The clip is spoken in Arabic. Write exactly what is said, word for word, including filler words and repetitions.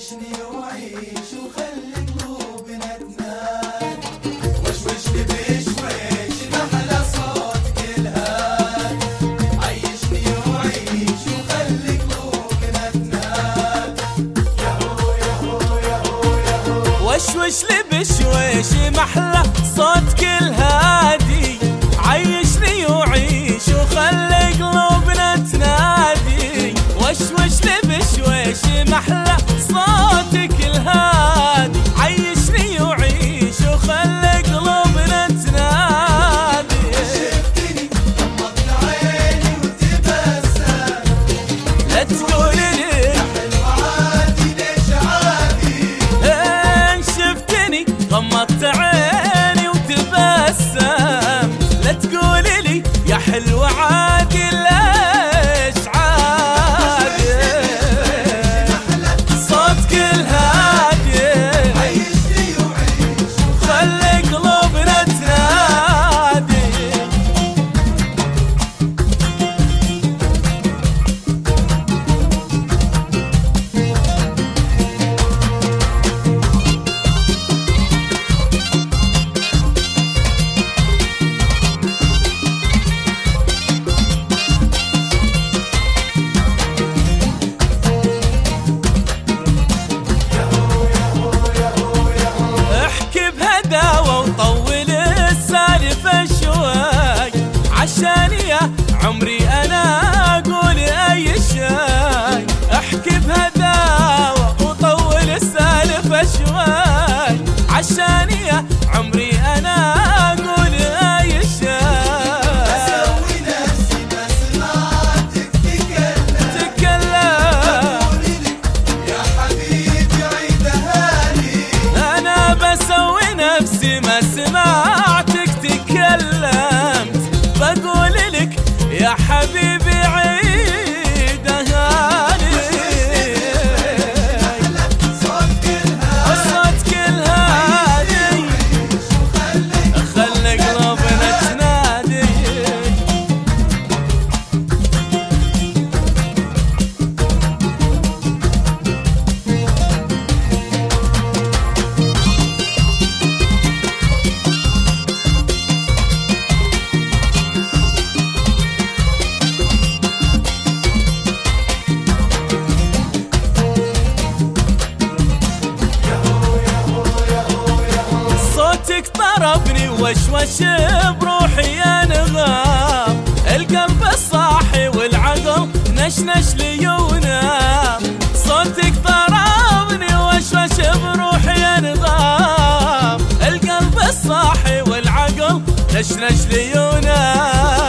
عيشني وعيش وخلي قلوبنا تنام، وشوش لي بشويش محلى صوت كلها، عيشني وعيش وخلي قلوبنا تنام، ياهو ياهو ياهو ياهو. وشوش لي بشويش محلى صوت كل هادي، عيشني وعيش وخلي قلوبنا تنادي، وشوش لي بشويش محلى صوتك الهادي، عيشني وعيش وخلي قلوبنا تنادي. شفتني غمضت عيني وتبسم، لا تقول لي يا حلوة عادي ليش عادي، إن شفتني غمضت عيني وتبسم، لا تقول لي يا حلوة عادي ليش عادي، صوتك الهادي عيشني وعيش خلي قلوبنا تنادي. احكي بهداوة وطول السالفة شوي، عشان يا عمري انا اقول اي شي. احكي بهداوة وطول السالفة شوي، عشان يا عمري انا اقول اي شي. اسوي نفسي ما سمعتك تكلم، تكلم قولي لي يا حبيبي عيدها لي، انا بسوي نفسي ما سمعتك تكلمت، بقول لك يا حبيبي عيدها لي. صوت كلها الصوت كل هادي وخلي خلي قلوبنا تنادي. صوتك طربني وشوش بروحي انغام، القلب الصاحي والعقل نشنش لي ونام. صوتك طربني وشوش بروحي انغام، القلب الصاحي والعقل نشنش لي ونام.